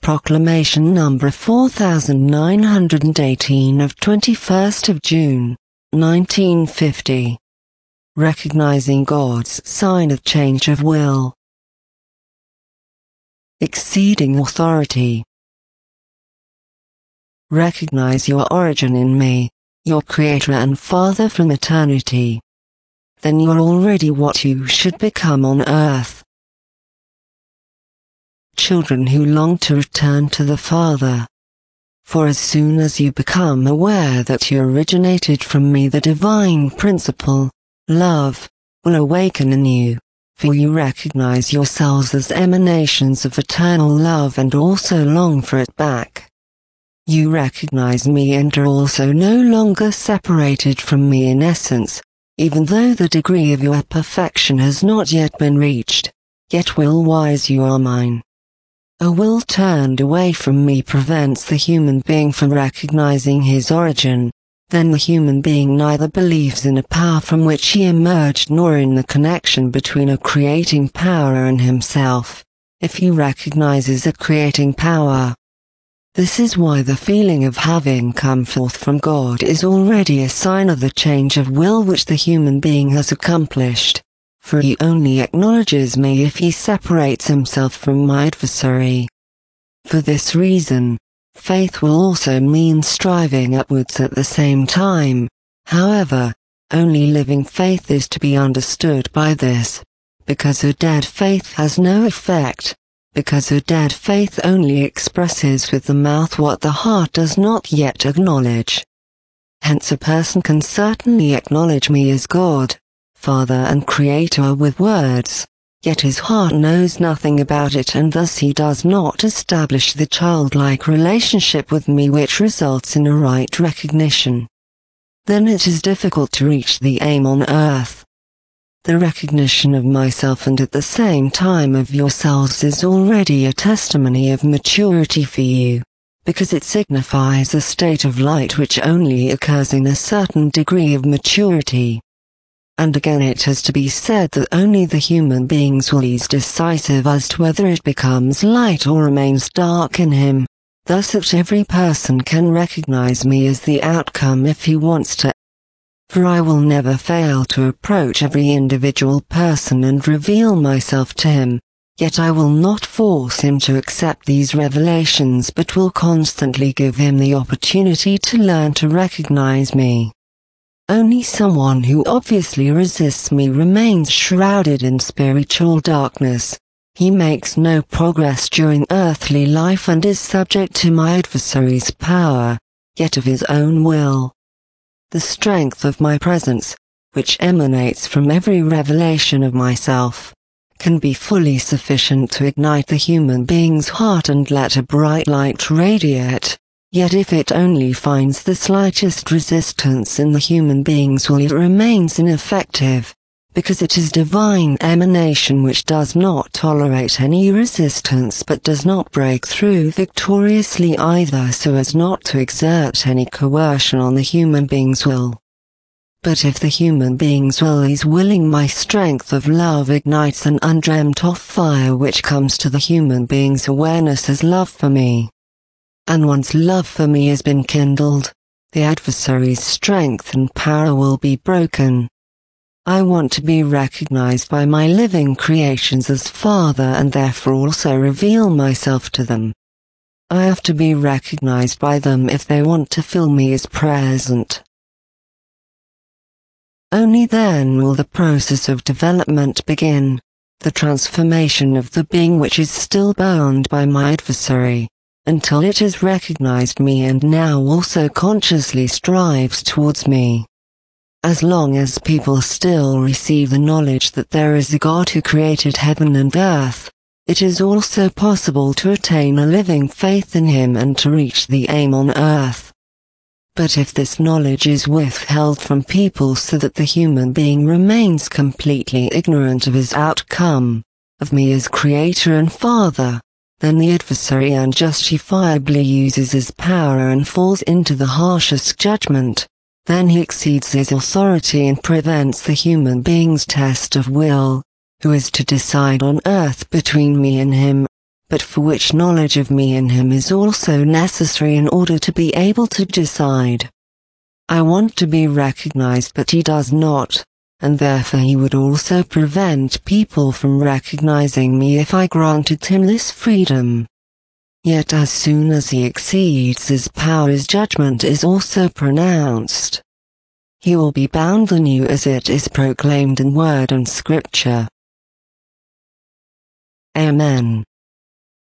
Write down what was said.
Proclamation number 4918 of 21st of June, 1950. Recognizing God's sign of change of will. Exceeding authority. Recognize your origin in me, your Creator and Father from eternity. Then you're already what you should become on earth. Children who long to return to the Father. For as soon as you become aware that you originated from me, the divine principle, love, will awaken in you, for you recognize yourselves as emanations of eternal love and also long for it back. You recognize me and are also no longer separated from me in essence, even though the degree of your perfection has not yet been reached, yet will-wise you are mine. A will turned away from me prevents the human being from recognizing his origin. Then the human being neither believes in a power from which he emerged nor in the connection between a creating power and himself, if he recognizes a creating power. This is why the feeling of having come forth from God is already a sign of the change of will which the human being has accomplished. For he only acknowledges me if he separates himself from my adversary. For this reason, faith will also mean striving upwards at the same time. However, only living faith is to be understood by this, because a dead faith has no effect, because a dead faith only expresses with the mouth what the heart does not yet acknowledge. Hence a person can certainly acknowledge me as God, Father and Creator with words, yet his heart knows nothing about it, and thus he does not establish the childlike relationship with me which results in a right recognition. Then it is difficult to reach the aim on earth. The recognition of myself and at the same time of yourselves is already a testimony of maturity for you, because it signifies a state of light which only occurs in a certain degree of maturity. And again it has to be said that only the human being's will is decisive as to whether it becomes light or remains dark in him, thus that every person can recognize me as the outcome if he wants to. For I will never fail to approach every individual person and reveal myself to him, yet I will not force him to accept these revelations but will constantly give him the opportunity to learn to recognize me. Only someone who obviously resists me remains shrouded in spiritual darkness. He makes no progress during earthly life and is subject to my adversary's power, yet of his own will. The strength of my presence, which emanates from every revelation of myself, can be fully sufficient to ignite the human being's heart and let a bright light radiate. Yet if it only finds the slightest resistance in the human being's will, it remains ineffective, because it is divine emanation which does not tolerate any resistance but does not break through victoriously either, so as not to exert any coercion on the human being's will. But if the human being's will is willing, my strength of love ignites an undreamt-of fire which comes to the human being's awareness as love for me. And once love for me has been kindled, the adversary's strength and power will be broken. I want to be recognized by my living creations as Father and therefore also reveal myself to them. I have to be recognized by them if they want to feel me as present. Only then will the process of development begin, the transformation of the being which is still bound by my adversary, until it has recognized me and now also consciously strives towards me. As long as people still receive the knowledge that there is a God who created heaven and earth, it is also possible to attain a living faith in him and to reach the aim on earth. But if this knowledge is withheld from people so that the human being remains completely ignorant of his outcome, of me as Creator and Father, then the adversary unjustifiably uses his power and falls into the harshest judgment. Then he exceeds his authority and prevents the human being's test of will, who is to decide on earth between me and him, but for which knowledge of me in him is also necessary in order to be able to decide. I want to be recognized, but he does not, and therefore he would also prevent people from recognizing me if I granted him this freedom. Yet as soon as he exceeds his power, his judgment is also pronounced. He will be bound anew as it is proclaimed in word and scripture. Amen.